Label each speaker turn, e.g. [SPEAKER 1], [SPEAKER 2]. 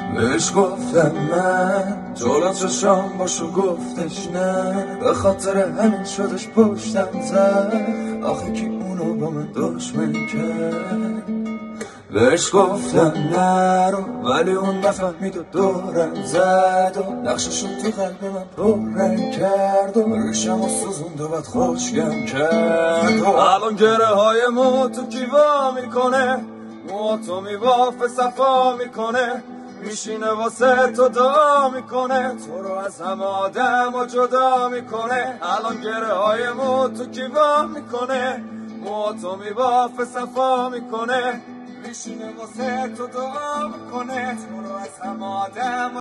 [SPEAKER 1] بهش گفتم من جلو چشام باشو، گفتش نه، به خاطر همین شدش پشتم زد. آخه کی اونو با من دشمن کرد؟ بهش گفتم نرو، ولی اون نفهمید و دورم زد و نقششون تو قلب من پررنگ کرد و ریشم و سوزوند و بعد خوشگم کرد. الان گره های مو تو کیوا میکنه، موهاتو میبافه صفا میکنه، میشینه واسه تو دعا میکنه، تو رو از همه آدم و جدا میکنه. الان گره های مو تو کیوا میکنه، موهاتو میبافه صفا میکنه، میشینه واسه تو دعا میکنه، تو رو از همه آدم